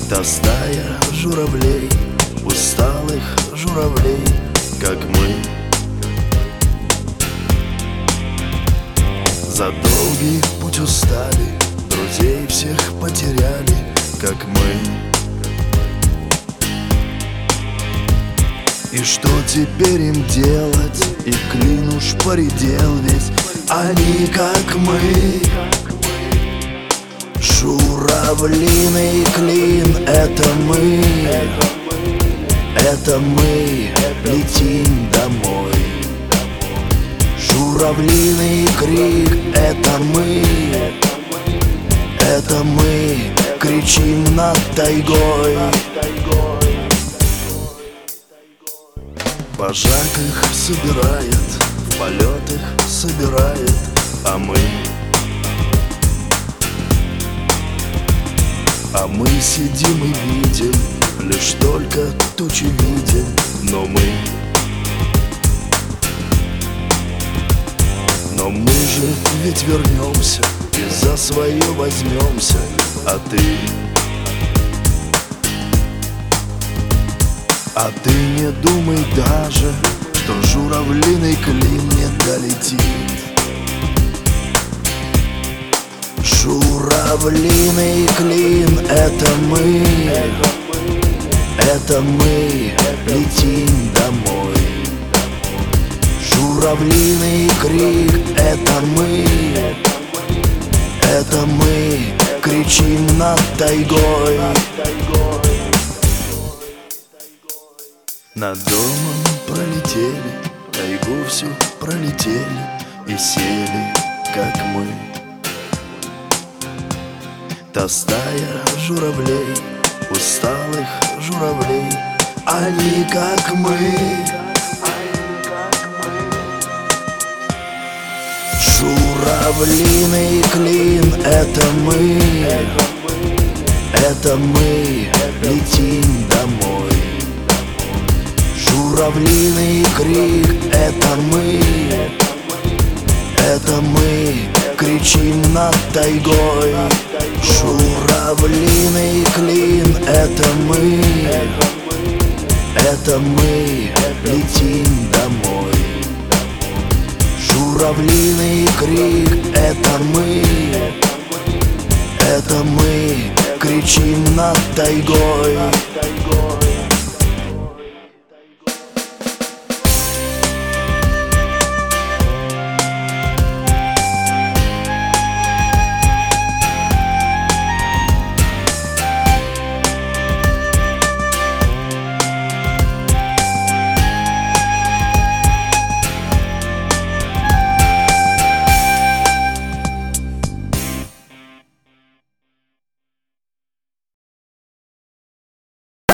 Та стая журавлей, усталых журавлей, как мы. За долгий путь устали, друзей всех потеряли, как мы. И что теперь им делать? И клин уж поредел весь. Они, как мы. Журавлиный клин, это мы. Это мы летим домой. Журавлиный крик, это мы. Это мы кричим над тайгой. Вожак их собирает, в полет их собирает, а мы сидим и видим, лишь только тучи видим, но мы же ведь вернемся и за свое возьмемся, а ты не думай даже, что журавлиный клин не долетит. Журавлиный клин, это мы. Это мы летим домой. Журавлиный крик, это мы. Это мы кричим над тайгой. Над домом пролетели, тайгу всю пролетели и сели, как мы. Та стая журавлей, усталых журавлей, они, как мы. Журавлиный клин, это мы. Это мы летим домой. Журавлиный крик, это мы. Это мы кричим над тайгой. Журавлиный клин, это мы. Это мы летим домой. Журавлиный крик, это мы. Это мы кричим над тайгой.